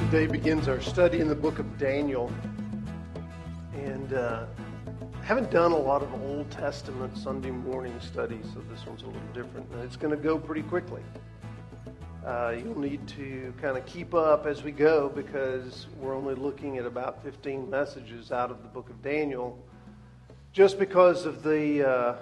Today begins our study in the book of Daniel, and haven't done a lot of Old Testament Sunday morning studies, so this one's a little different, and it's going to go pretty quickly. You'll need to kind of keep up as we go because we're only looking at about 15 messages out of the book of Daniel, just because of the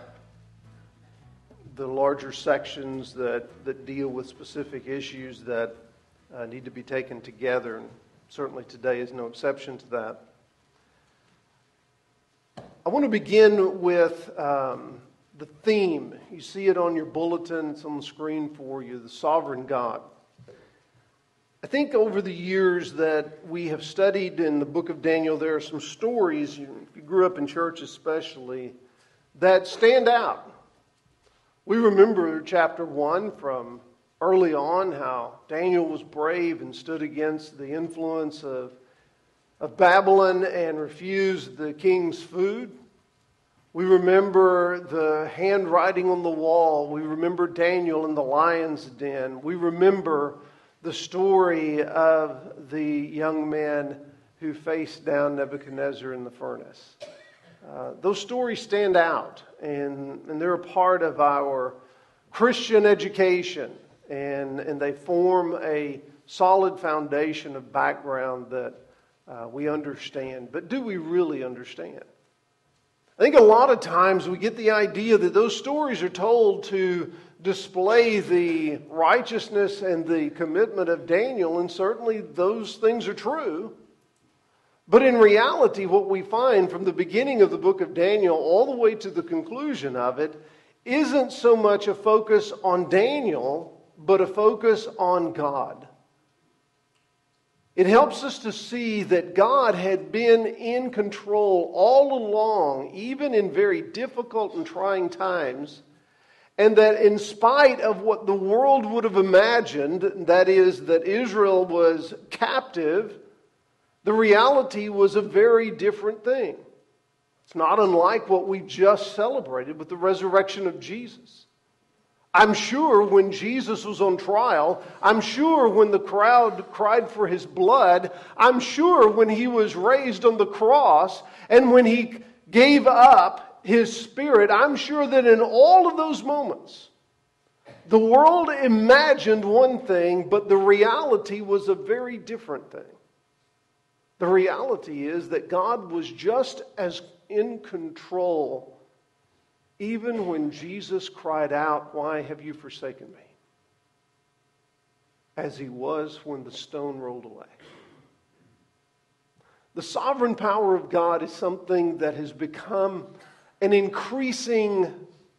larger sections that deal with specific issues that need to be taken together, and certainly today is no exception to that. I want to begin with the theme. You see it on your bulletin, it's on the screen for you, the sovereign God. I think over the years that we have studied in the book of Daniel, there are some stories, if you grew up in church especially, that stand out. We remember chapter 1 from early on, how Daniel was brave and stood against the influence of Babylon and refused the king's food. We remember the handwriting on the wall. We remember Daniel in the lion's den. We remember the story of the young man who faced down Nebuchadnezzar in the furnace. Those stories stand out, and they're a part of our Christian education. And they form a solid foundation of background that we understand. But do we really understand? I think a lot of times we get the idea that those stories are told to display the righteousness and the commitment of Daniel, and certainly those things are true. But in reality, what we find from the beginning of the book of Daniel all the way to the conclusion of it isn't so much a focus on Daniel, but a focus on God. It helps us to see that God had been in control all along, even in very difficult and trying times, and that in spite of what the world would have imagined, that is, that Israel was captive, the reality was a very different thing. It's not unlike what we just celebrated with the resurrection of Jesus. I'm sure when Jesus was on trial, I'm sure when the crowd cried for his blood, I'm sure when he was raised on the cross, and when he gave up his spirit, I'm sure that in all of those moments, the world imagined one thing, but the reality was a very different thing. The reality is that God was just as in control even when Jesus cried out, "Why have you forsaken me?" as he was when the stone rolled away. The sovereign power of God is something that has become an increasing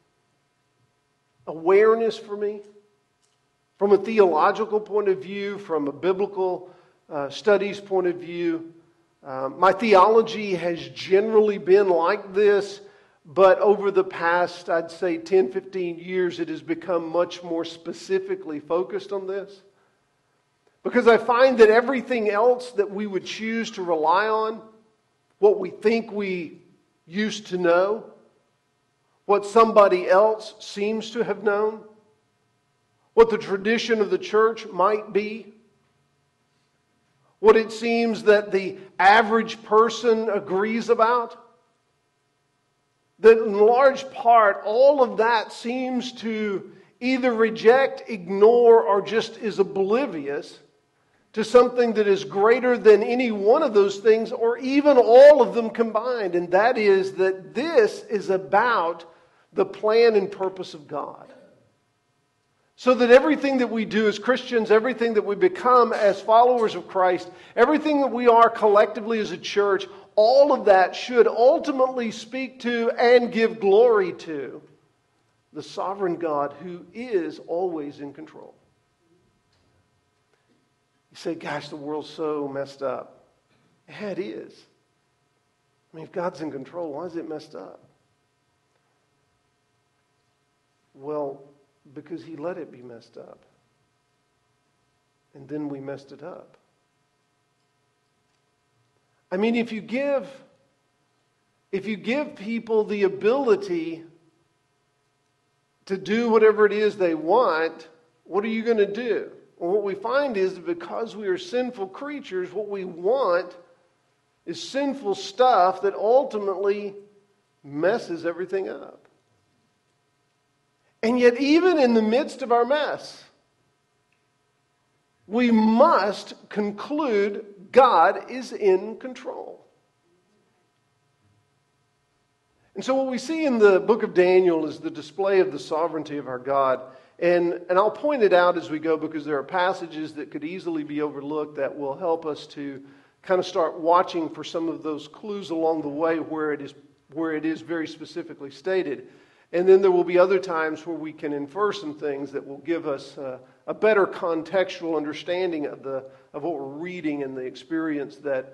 awareness for me from a theological point of view, from a biblical studies point of view. My theology has generally been like this, but over the past, I'd say 10, 15 years, it has become much more specifically focused on this. Because I find that everything else that we would choose to rely on, what we think we used to know, what somebody else seems to have known, what the tradition of the church might be, what it seems that the average person agrees about, that in large part, all of that seems to either reject, ignore, or just is oblivious to something that is greater than any one of those things, or even all of them combined. And that is that this is about the plan and purpose of God. So that everything that we do as Christians, everything that we become as followers of Christ, everything that we are collectively as a church, all of that should ultimately speak to and give glory to the sovereign God who is always in control. You say, gosh, the world's so messed up. Yeah, it is. I mean, if God's in control, why is it messed up? Well, because he let it be messed up. And then we messed it up. I mean, if you give people the ability to do whatever it is they want, what are you going to do? And what we find is that because we are sinful creatures, what we want is sinful stuff that ultimately messes everything up. And yet, even in the midst of our mess, we must conclude God is in control. And so what we see in the book of Daniel is the display of the sovereignty of our God. And I'll point it out as we go because there are passages that could easily be overlooked that will help us to kind of start watching for some of those clues along the way where it is very specifically stated. And then there will be other times where we can infer some things that will give us a better contextual understanding of what we're reading and the experience that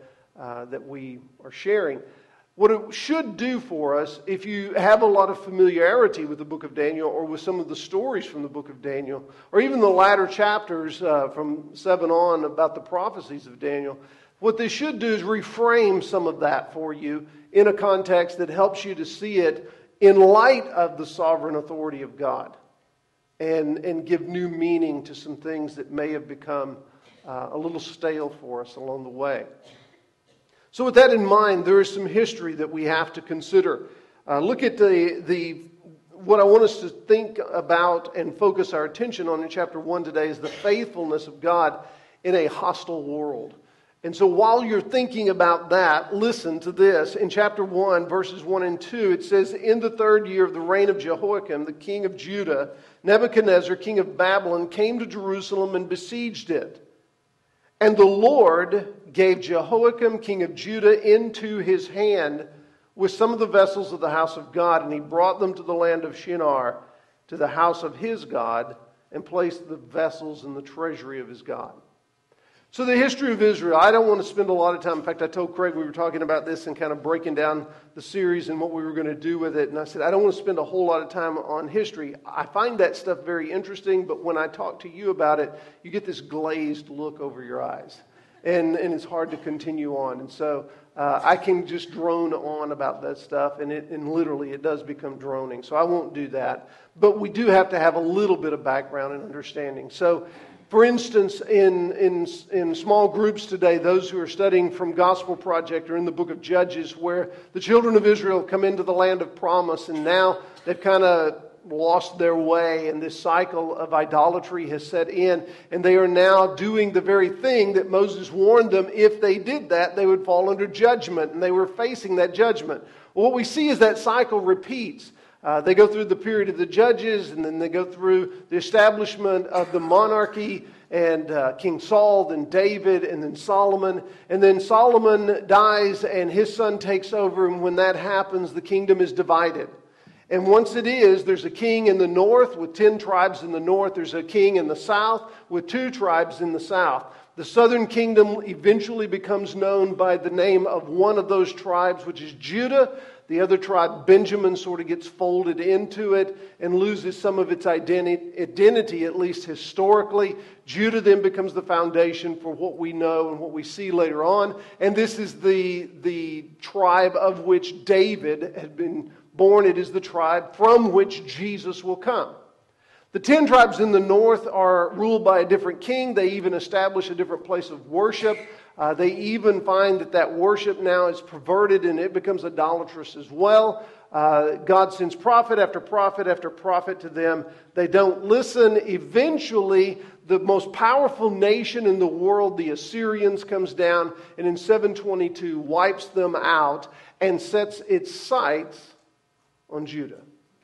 we are sharing. What it should do for us, if you have a lot of familiarity with the book of Daniel or with some of the stories from the book of Daniel, or even the latter chapters from 7 on about the prophecies of Daniel, what they should do is reframe some of that for you in a context that helps you to see it in light of the sovereign authority of God and give new meaning to some things that may have become a little stale for us along the way. So with that in mind, there is some history that we have to consider. Look at what I want us to think about and focus our attention on in chapter 1 today is the faithfulness of God in a hostile world. And so while you're thinking about that, listen to this. In chapter 1, verses 1 and 2, it says, "In the 3rd year of the reign of Jehoiakim, the king of Judah, Nebuchadnezzar, king of Babylon, came to Jerusalem and besieged it. And the Lord gave Jehoiakim, king of Judah, into his hand with some of the vessels of the house of God, and he brought them to the land of Shinar, to the house of his God, and placed the vessels in the treasury of his God." So the history of Israel, I don't want to spend a lot of time. In fact, I told Craig we were talking about this and kind of breaking down the series and what we were going to do with it. And I said, I don't want to spend a whole lot of time on history. I find that stuff very interesting, but when I talk to you about it, you get this glazed look over your eyes. And it's hard to continue on. And so I can just drone on about that stuff, and literally it does become droning. So I won't do that. But we do have to have a little bit of background and understanding. So for instance, in small groups today, those who are studying from Gospel Project or in the book of Judges, where the children of Israel come into the land of promise, and now they've kind of lost their way, and this cycle of idolatry has set in, and they are now doing the very thing that Moses warned them if they did that, they would fall under judgment, and they were facing that judgment. Well, what we see is that cycle repeats. They go through the period of the judges, and then they go through the establishment of the monarchy, and King Saul, then David, and then Solomon. And then Solomon dies, and his son takes over, and when that happens, the kingdom is divided. And once it is, there's a king in the north with 10 tribes in the north. There's a king in the south with 2 tribes in the south. The southern kingdom eventually becomes known by the name of one of those tribes, which is Judah. The other tribe, Benjamin, sort of gets folded into it and loses some of its identity, at least historically. Judah then becomes the foundation for what we know and what we see later on. And this is the tribe of which David had been born. It is the tribe from which Jesus will come. The 10 tribes in the north are ruled by a different king. They even establish a different place of worship. They even find that worship now is perverted and it becomes idolatrous as well. God sends prophet after prophet after prophet to them. They don't listen. Eventually, the most powerful nation in the world, the Assyrians, comes down and in 722 wipes them out and sets its sights on Judah.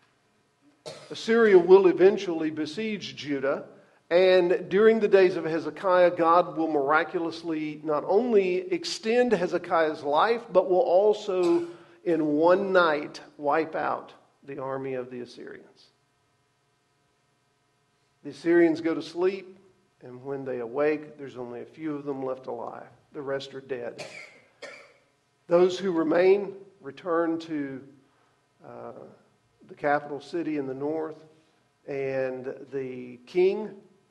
Assyria will eventually besiege Judah, and during the days of Hezekiah, God will miraculously not only extend Hezekiah's life, but will also in one night wipe out the army of the Assyrians. The Assyrians go to sleep, and when they awake, there's only a few of them left alive. The rest are dead. Those who remain return to the capital city in the north, and the king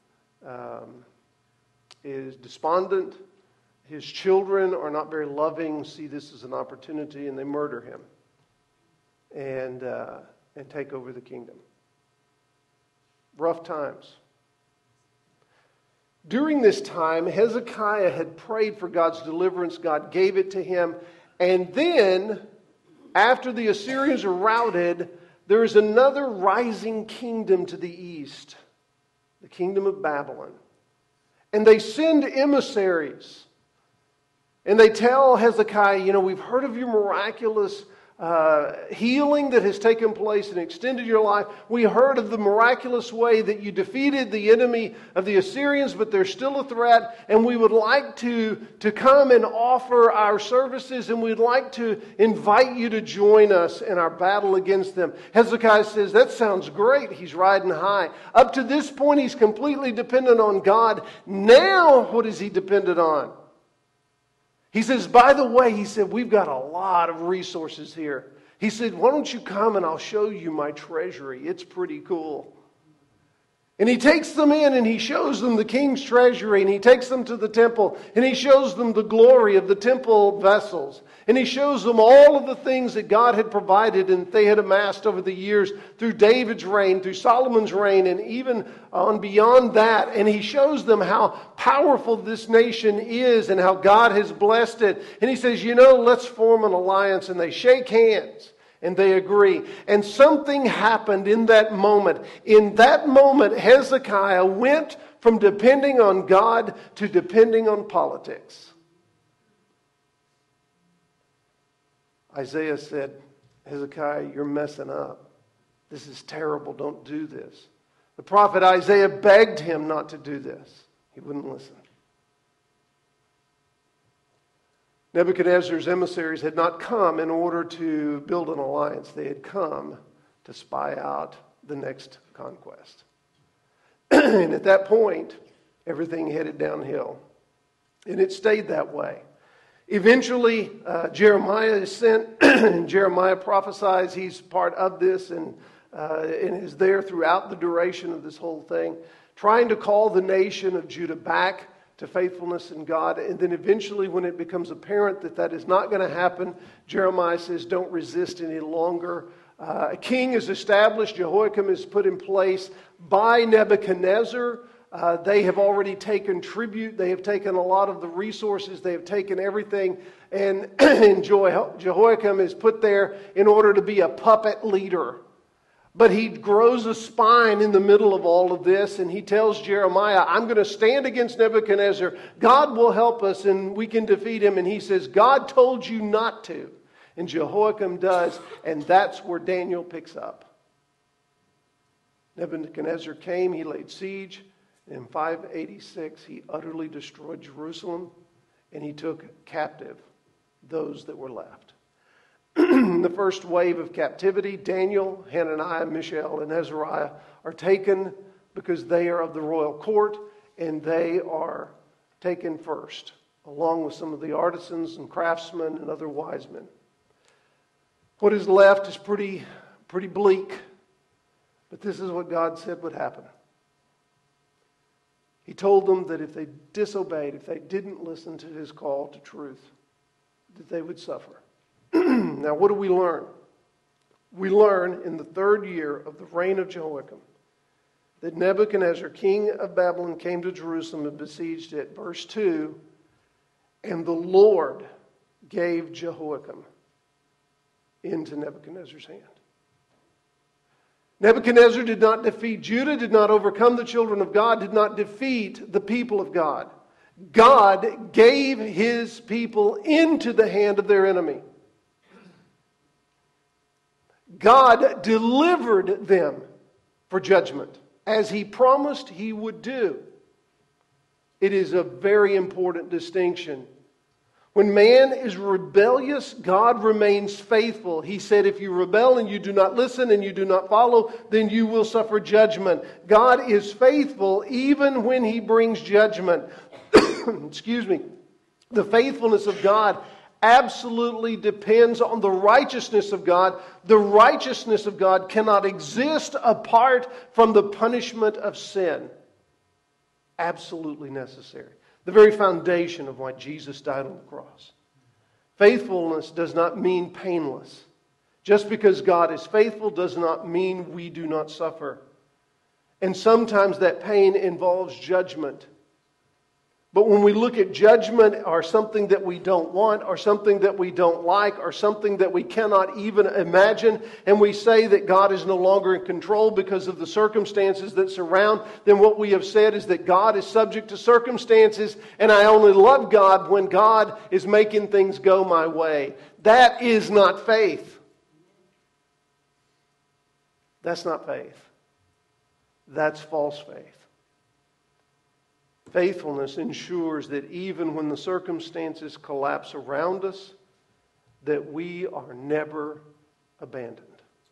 is despondent. His children are not very loving, see this as an opportunity, and they murder him and take over the kingdom. Rough times. During this time, Hezekiah had prayed for God's deliverance. God gave it to him. And then, after the Assyrians are routed, there is another rising kingdom to the east, the kingdom of Babylon. And they send emissaries. And they tell Hezekiah, we've heard of your miraculous healing that has taken place and extended your life. We heard of the miraculous way that you defeated the enemy of the Assyrians, but there's still a threat, and we would like to come and offer our services, and we'd like to invite you to join us in our battle against them. Hezekiah says, that sounds great. He's riding high. Up to this point, he's completely dependent on God. Now, what is he dependent on? He says, by the way, he said, we've got a lot of resources here. He said, why don't you come and I'll show you my treasury. It's pretty cool. And he takes them in and he shows them the king's treasury, and he takes them to the temple and he shows them the glory of the temple vessels. And he shows them all of the things that God had provided and they had amassed over the years through David's reign, through Solomon's reign, and even on beyond that. And he shows them how powerful this nation is and how God has blessed it. And he says, let's form an alliance. And they shake hands. And they agree. And something happened in that moment. In that moment, Hezekiah went from depending on God to depending on politics. Isaiah said, Hezekiah, you're messing up. This is terrible. Don't do this. The prophet Isaiah begged him not to do this. He wouldn't listen. Nebuchadnezzar's emissaries had not come in order to build an alliance. They had come to spy out the next conquest. And at that point, everything headed downhill. And it stayed that way. Eventually, Jeremiah is sent, and Jeremiah prophesies. He's part of this and is there throughout the duration of this whole thing, trying to call the nation of Judah back to faithfulness in God. And then eventually, when it becomes apparent that that is not going to happen, Jeremiah says, don't resist any longer. A king is established. Jehoiakim is put in place by Nebuchadnezzar. They have already taken tribute. They have taken a lot of the resources. They have taken everything. And Jehoiakim is put there in order to be a puppet leader. But he grows a spine in the middle of all of this, and he tells Jeremiah, I'm going to stand against Nebuchadnezzar. God will help us, and we can defeat him. And he says, God told you not to. And Jehoiakim does, and that's where Daniel picks up. Nebuchadnezzar came, he laid siege. In 586, he utterly destroyed Jerusalem, and he took captive those that were left. The first wave of captivity, Daniel, Hananiah, Mishael, and Azariah are taken because they are of the royal court, and they are taken first, along with some of the artisans and craftsmen and other wise men. What is left is pretty bleak, but this is what God said would happen. He told them that if they disobeyed, if they didn't listen to his call to truth, that they would suffer. Now, what do we learn? We learn in the third year of the reign of Jehoiakim that Nebuchadnezzar, king of Babylon, came to Jerusalem and besieged it. Verse 2, and the Lord gave Jehoiakim into Nebuchadnezzar's hand. Nebuchadnezzar did not defeat Judah, did not overcome the children of God, did not defeat the people of God. God gave his people into the hand of their enemy. God delivered them for judgment, as he promised he would do. It is a very important distinction. When man is rebellious, God remains faithful. He said, if you rebel and you do not listen and you do not follow, then you will suffer judgment. God is faithful even when he brings judgment. Excuse me. The faithfulness of God absolutely depends on the righteousness of God. The righteousness of God cannot exist apart from the punishment of sin. Absolutely necessary. The very foundation of why Jesus died on the cross. Faithfulness does not mean painless. Just because God is faithful does not mean we do not suffer. And sometimes that pain involves judgment. But when we look at judgment or something that we don't want or something that we don't like or something that we cannot even imagine, and we say that God is no longer in control because of the circumstances that surround, then what we have said is that God is subject to circumstances, and I only love God when God is making things go my way. That is not faith. That's not faith. That's false faith. Faithfulness ensures that even when the circumstances collapse around us, that we are never abandoned.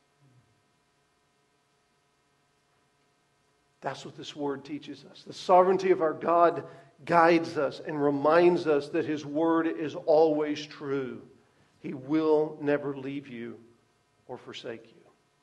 That's what this word teaches us. The sovereignty of our God guides us and reminds us that His word is always true. He will never leave you or forsake you.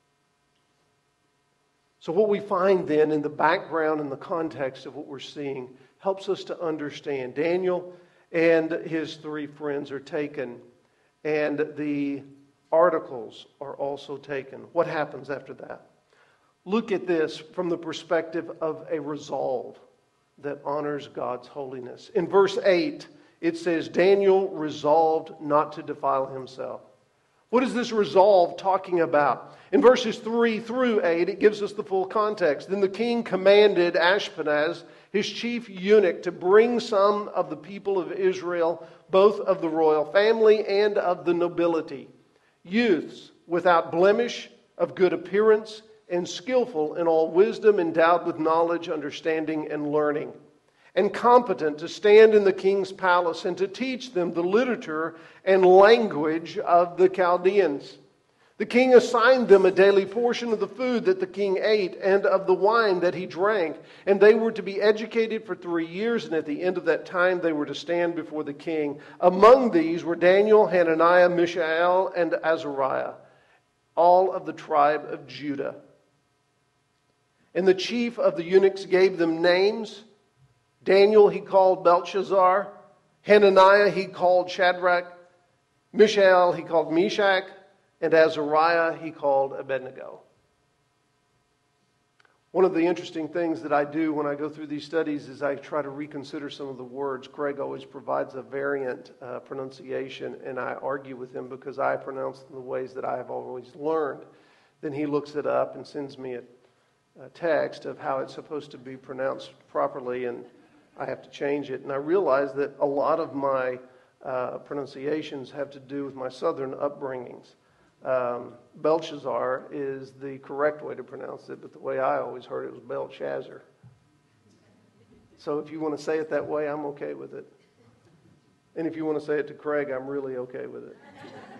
So what we find then in the background and the context of what we're seeing helps us to understand. Daniel and his 3 friends are taken, and the articles are also taken. What happens after that? Look at this from the perspective of a resolve that honors God's holiness. In verse 8, it says, Daniel resolved not to defile himself. What is this resolve talking about? In verses 3 through 8, it gives us the full context. Then the king commanded Ashpenaz, his chief eunuch, to bring some of the people of Israel, both of the royal family and of the nobility, youths without blemish, of good appearance, and skillful in all wisdom, endowed with knowledge, understanding, and learning, and competent to stand in the king's palace and to teach them the literature and language of the Chaldeans. The king assigned them a daily portion of the food that the king ate and of the wine that he drank, and they were to be educated for 3 years, and at the end of that time they were to stand before the king. Among these were Daniel, Hananiah, Mishael, and Azariah, all of the tribe of Judah. And the chief of the eunuchs gave them names. Daniel he called Belshazzar, Hananiah he called Shadrach, Mishael he called Meshach, and Azariah he called Abednego. One of the interesting things that I do when I go through these studies is I try to reconsider some of the words. Craig always provides a variant pronunciation, and I argue with him because I pronounce them the ways that I have always learned. Then he looks it up and sends me a text of how it's supposed to be pronounced properly, and I have to change it. And I realize that a lot of my pronunciations have to do with my southern upbringings. Belshazzar is the correct way to pronounce it, but the way I always heard it was Belshazzar. So if you want to say it that way, I'm okay with it. And if you want to say it to Craig, I'm really okay with it.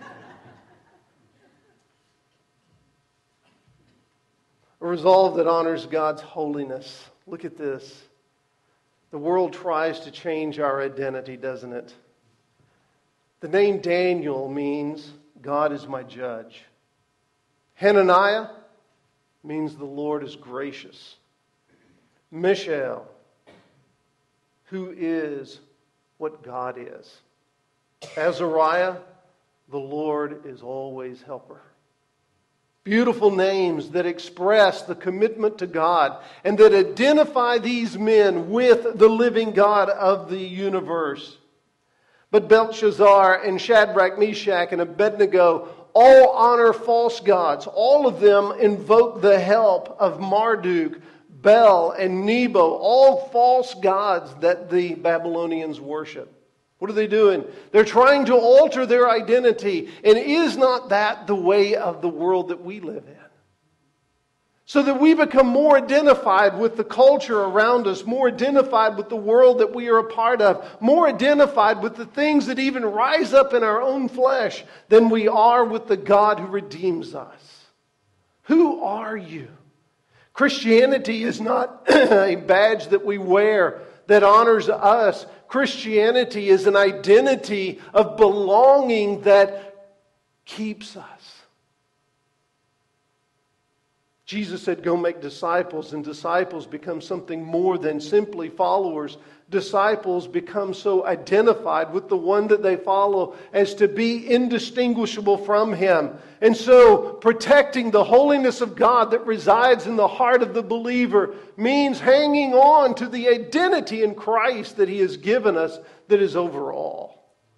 A resolve that honors God's holiness. Look at this. The world tries to change our identity, doesn't it? The name Daniel means God is my judge. Hananiah means the Lord is gracious. Mishael, who is what God is. Azariah, the Lord is always helper. Beautiful names that express the commitment to God and that identify these men with the living God of the universe. But Belshazzar and Shadrach, Meshach, and Abednego all honor false gods. All of them invoke the help of Marduk, Bel, and Nebo, all false gods that the Babylonians worship. What are they doing? They're trying to alter their identity. And is not that the way of the world that we live in? So that we become more identified with the culture around us, more identified with the world that we are a part of, more identified with the things that even rise up in our own flesh than we are with the God who redeems us. Who are you? Christianity is not a badge that we wear that honors us. Christianity is an identity of belonging that keeps us. Jesus said, go make disciples, and disciples become something more than simply followers. disciples become so identified with the one that they follow as to be indistinguishable from him. And so protecting the holiness of God that resides in the heart of the believer means hanging on to the identity in Christ that he has given us that is over all.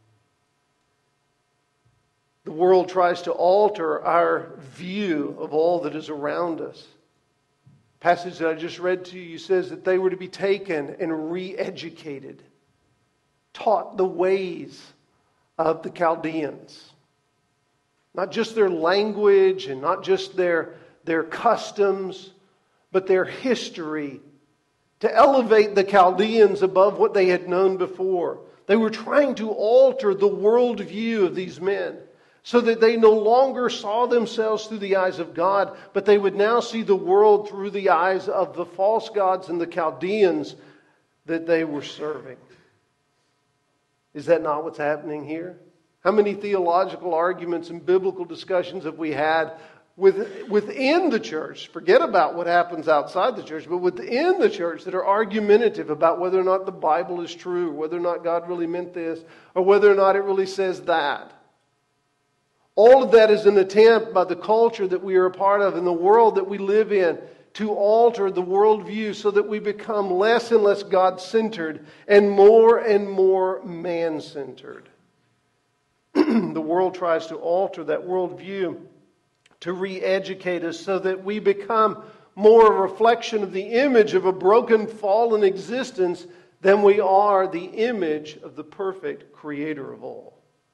The world tries to alter our view of all that is around us. The passage that I just read to you says that they were to be taken and re-educated, taught the ways of the Chaldeans. Not just their language and not just their customs, but their history, to elevate the Chaldeans above what they had known before. They were trying to alter the worldview of these men, so that they no longer saw themselves through the eyes of God, but they would now see the world through the eyes of the false gods and the Chaldeans that they were serving. Is that not what's happening here? How many theological arguments and biblical discussions have we had within the church? Forget about what happens outside the church, but within the church that are argumentative about whether or not the Bible is true, whether or not God really meant this, or whether or not it really says that. All of that is an attempt by the culture that we are a part of and the world that we live in to alter the worldview so that we become less and less God-centered and more man-centered. The world tries to alter that worldview to re-educate us so that we become more a reflection of the image of a broken, fallen existence than we are the image of the perfect Creator of all.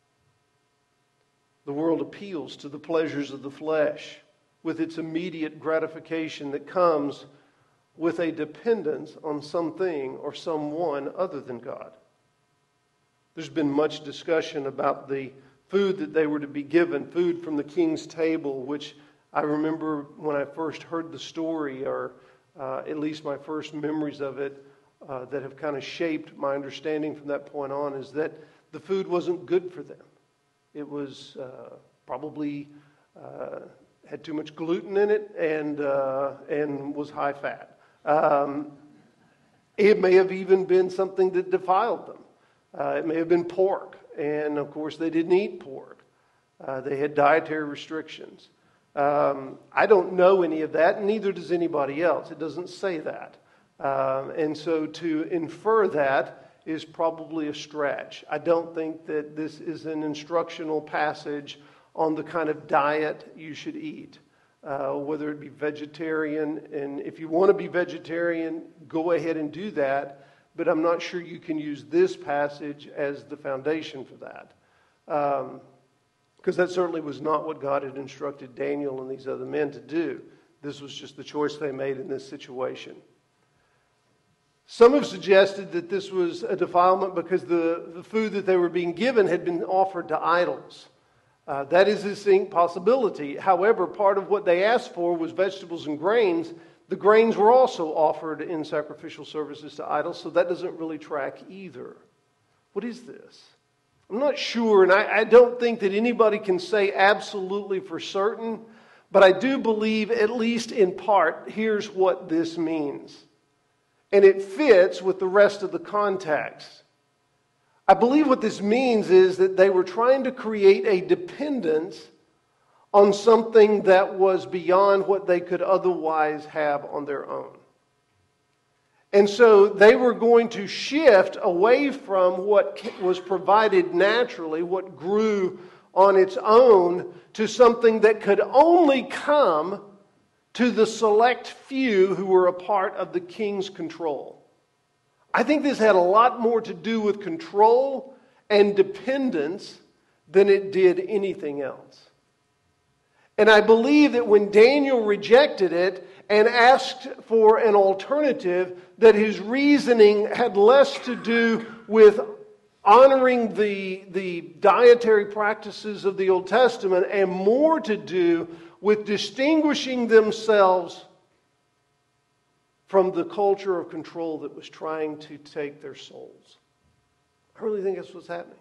The world appeals to the pleasures of the flesh with its immediate gratification that comes with a dependence on something or someone other than God. There's been much discussion about the food that they were to be given, food from the king's table, which I remember when I first heard the story, or at least my first memories of it, that have kind of shaped my understanding from that point on, is that the food wasn't good for them. It was probably had too much gluten in it and was high fat. It may have even been something that defiled them. It may have been pork, and of course they didn't eat pork. They had dietary restrictions. I don't know any of that, and neither does anybody else. It doesn't say that. And so to infer that is probably a stretch. I don't think that this is an instructional passage on the kind of diet you should eat, whether it be vegetarian. And if you want to be vegetarian, go ahead and do that. But I'm not sure you can use this passage as the foundation for that. Because that certainly was not what God had instructed Daniel and these other men to do. This was just the choice they made in this situation. Some have suggested that this was a defilement because the food that they were being given had been offered to idols. That is a distinct possibility. However, part of what they asked for was vegetables and grains. The grains were also offered in sacrificial services to idols, so that doesn't really track either. What is this? I'm not sure, and I don't think that anybody can say absolutely for certain, but I do believe, at least in part, here's what this means. And it fits with the rest of the context. I believe what this means is that they were trying to create a dependence on something that was beyond what they could otherwise have on their own. And so they were going to shift away from what was provided naturally, what grew on its own, to something that could only come to the select few who were a part of the king's control. I think this had a lot more to do with control and dependence than it did anything else. And I believe that when Daniel rejected it and asked for an alternative, that his reasoning had less to do with honoring the dietary practices of the Old Testament and more to do with distinguishing themselves from the culture of control that was trying to take their souls. I really think that's what's happening.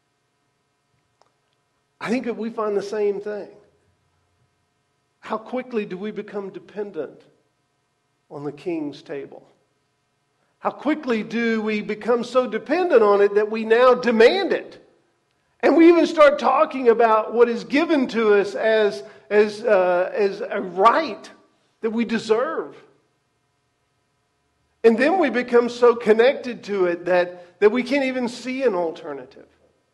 I think that we find the same thing. How quickly do we become dependent on the king's table? How quickly do we become so dependent on it that we now demand it? And we even start talking about what is given to us as a right that we deserve. And then we become so connected to it that we can't even see an alternative.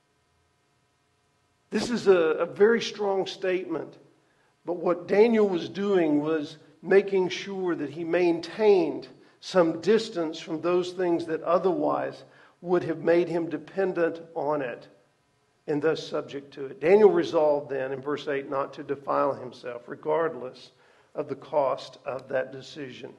This is a very strong statement. But what Daniel was doing was making sure that he maintained some distance from those things that otherwise would have made him dependent on it and thus subject to it. Daniel resolved then in verse 8 not to defile himself regardless of the cost of that decision.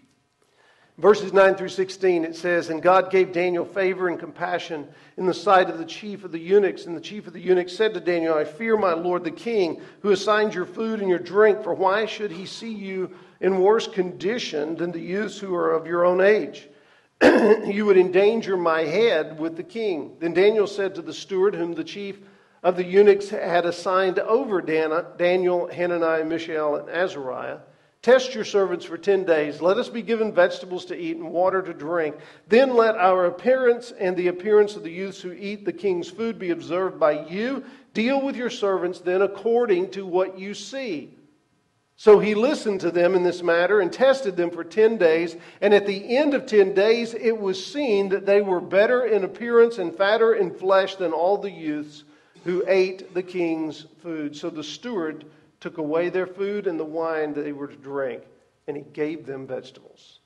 Verses 9 through 16 it says, "And God gave Daniel favor and compassion in the sight of the chief of the eunuchs. And the chief of the eunuchs said to Daniel, I fear my lord the king, who assigns your food and your drink, for why should he see you in worse condition than the youths who are of your own age? You would endanger my head with the king." Then Daniel said to the steward, whom the chief of the eunuchs had assigned over Daniel, Hananiah, Mishael, and Azariah, "Test your servants for 10 days. Let us be given vegetables to eat and water to drink. Then let our appearance and the appearance of the youths who eat the king's food be observed by you. Deal with your servants then according to what you see." So he listened to them in this matter and tested them for 10 days. And at the end of 10 days, it was seen that they were better in appearance and fatter in flesh than all the youths who ate the king's food. So the steward took away their food and the wine that they were to drink, and he gave them vegetables.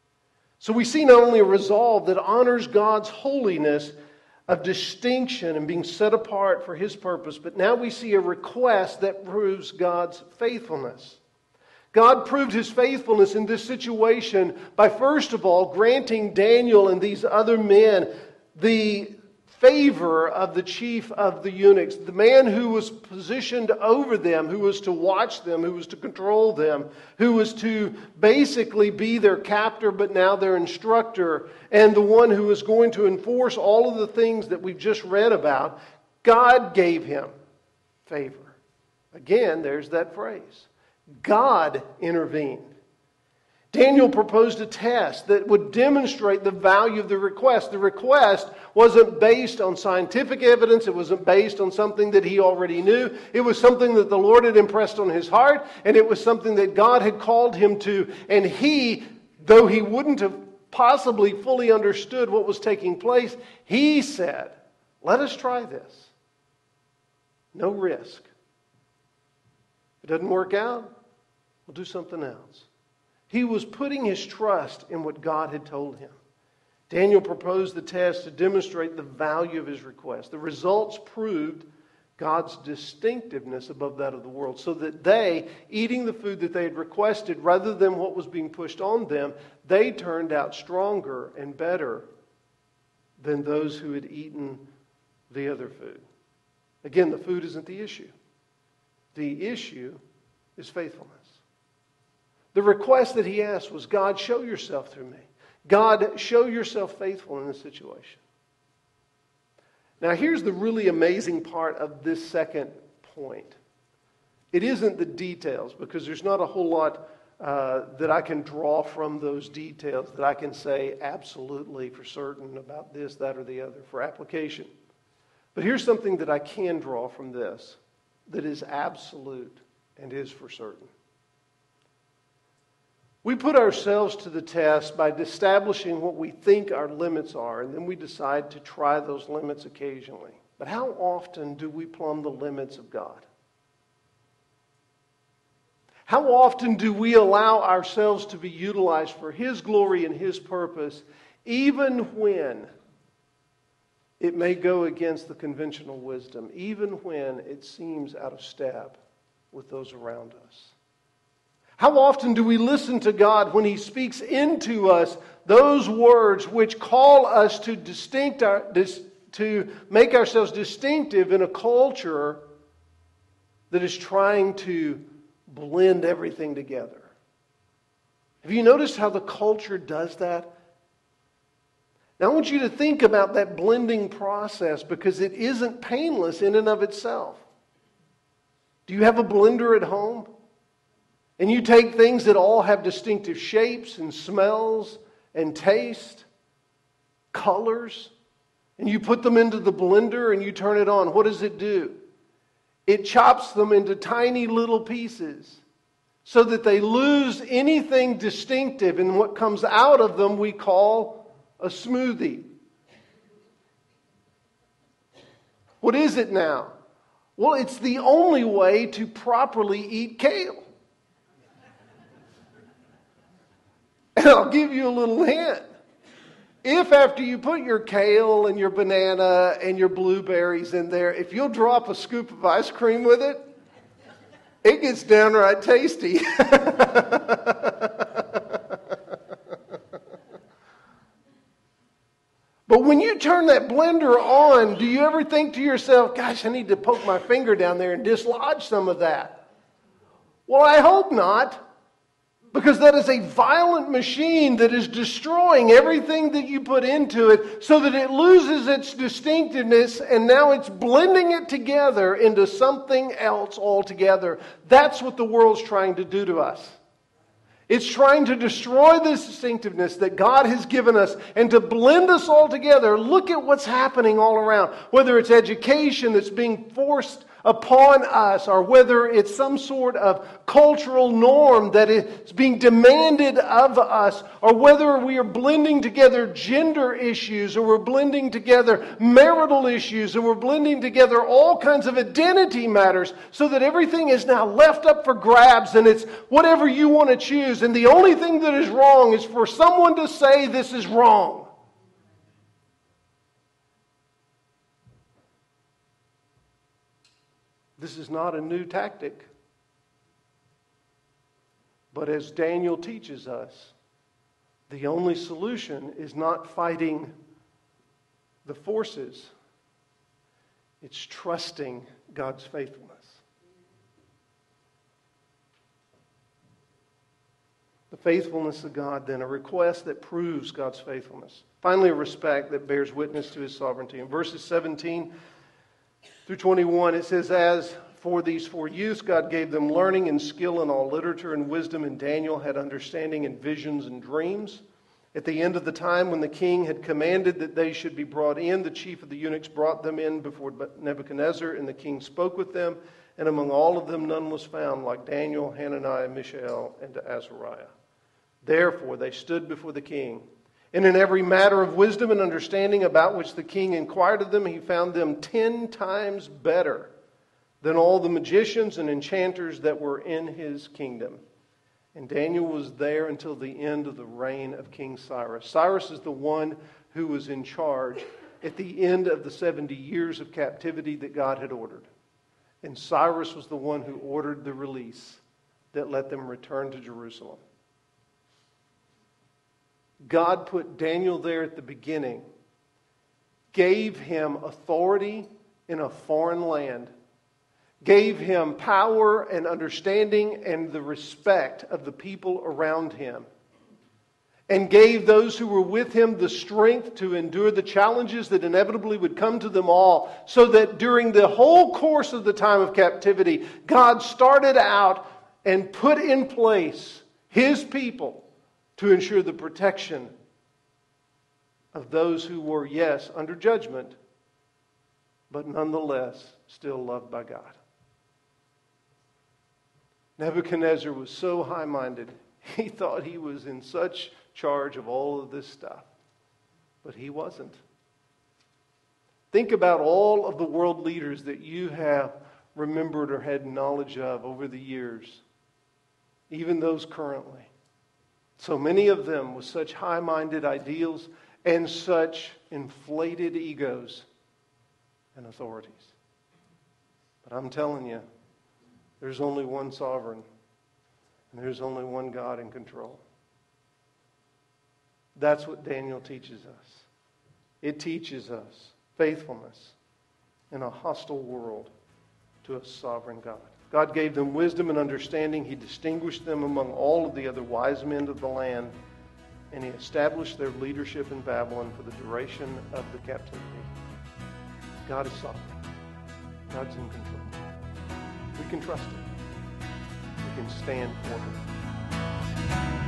So we see not only a resolve that honors God's holiness of distinction and being set apart for his purpose, but now we see a request that proves God's faithfulness. God proved his faithfulness in this situation by, first of all, granting Daniel and these other men the favor of the chief of the eunuchs, the man who was positioned over them, who was to watch them, who was to control them, who was to basically be their captor but now their instructor, and the one who was going to enforce all of the things that we've just read about. God gave him favor. Again, there's that phrase. God intervened. Daniel proposed a test that would demonstrate the value of the request. The request wasn't based on scientific evidence. It wasn't based on something that he already knew. It was something that the Lord had impressed on his heart, and it was something that God had called him to. And he, though he wouldn't have possibly fully understood what was taking place, he said, "Let us try this. No risk. If it doesn't work out, we'll do something else." He was putting his trust in what God had told him. Daniel proposed the test to demonstrate the value of his request. The results proved God's distinctiveness above that of the world, so that they, eating the food that they had requested rather than what was being pushed on them, they turned out stronger and better than those who had eaten the other food. Again, the food isn't the issue. The issue is faithfulness. The request that he asked was, God, show yourself through me. God, show yourself faithful in this situation. Now, here's the really amazing part of this second point. It isn't the details, because there's not a whole lot that I can draw from those details that I can say absolutely for certain about this, that, or the other for application. But here's something that I can draw from this that is absolute and is for certain. We put ourselves to the test by establishing what we think our limits are, and then we decide to try those limits occasionally. But how often do we plumb the limits of God? How often do we allow ourselves to be utilized for his glory and his purpose, even when it may go against the conventional wisdom, even when it seems out of step with those around us? How often do we listen to God when he speaks into us those words which call us to make ourselves distinctive in a culture that is trying to blend everything together? Have you noticed how the culture does that? Now I want you to think about that blending process, because it isn't painless in and of itself. Do you have a blender at home? And you take things that all have distinctive shapes and smells and taste, colors, and you put them into the blender and you turn it on, what does it do? It chops them into tiny little pieces so that they lose anything distinctive, and what comes out of them we call a smoothie. What is it now? Well, it's the only way to properly eat kale. And I'll give you a little hint. If after you put your kale and your banana and your blueberries in there, if you'll drop a scoop of ice cream with it, it gets downright tasty. But when you turn that blender on, do you ever think to yourself, gosh, I need to poke my finger down there and dislodge some of that? Well, I hope not. Because that is a violent machine that is destroying everything that you put into it so that it loses its distinctiveness, and now it's blending it together into something else altogether. That's what the world's trying to do to us. It's trying to destroy this distinctiveness that God has given us and to blend us all together. Look at what's happening all around. Whether it's education that's being forced upon us, or whether it's some sort of cultural norm that is being demanded of us, or whether we are blending together gender issues, or we're blending together marital issues, or we're blending together all kinds of identity matters, so that everything is now left up for grabs and it's whatever you want to choose. And the only thing that is wrong is for someone to say this is wrong. This is not a new tactic. But as Daniel teaches us, the only solution is not fighting the forces. It's trusting God's faithfulness. The faithfulness of God, then, a request that proves God's faithfulness. Finally, a respect that bears witness to His sovereignty. In verses 17 through 21, it says, "As for these 4 youths, God gave them learning and skill in all literature and wisdom, and Daniel had understanding in visions and dreams. At the end of the time, when the king had commanded that they should be brought in, the chief of the eunuchs brought them in before Nebuchadnezzar, and the king spoke with them, and among all of them none was found like Daniel, Hananiah, Mishael, and Azariah. Therefore they stood before the king. And in every matter of wisdom and understanding about which the king inquired of them, he found them 10 times better than all the magicians and enchanters that were in his kingdom. And Daniel was there until the end of the reign of King Cyrus." Cyrus is the one who was in charge at the end of the 70 years of captivity that God had ordered. And Cyrus was the one who ordered the release that let them return to Jerusalem. God put Daniel there at the beginning, gave him authority in a foreign land, gave him power and understanding and the respect of the people around him, and gave those who were with him the strength to endure the challenges that inevitably would come to them all, so that during the whole course of the time of captivity, God started out and put in place His people to ensure the protection of those who were, yes, under judgment, but nonetheless still loved by God. Nebuchadnezzar was so high-minded, he thought he was in such charge of all of this stuff, but he wasn't. Think about all of the world leaders that you have remembered or had knowledge of over the years, even those currently. So many of them with such high-minded ideals and such inflated egos and authorities. But I'm telling you, there's only one sovereign, and there's only one God in control. That's what Daniel teaches us. It teaches us faithfulness in a hostile world to a sovereign God. God gave them wisdom and understanding. He distinguished them among all of the other wise men of the land, and He established their leadership in Babylon for the duration of the captivity. God is sovereign. God's in control. We can trust Him. We can stand for Him.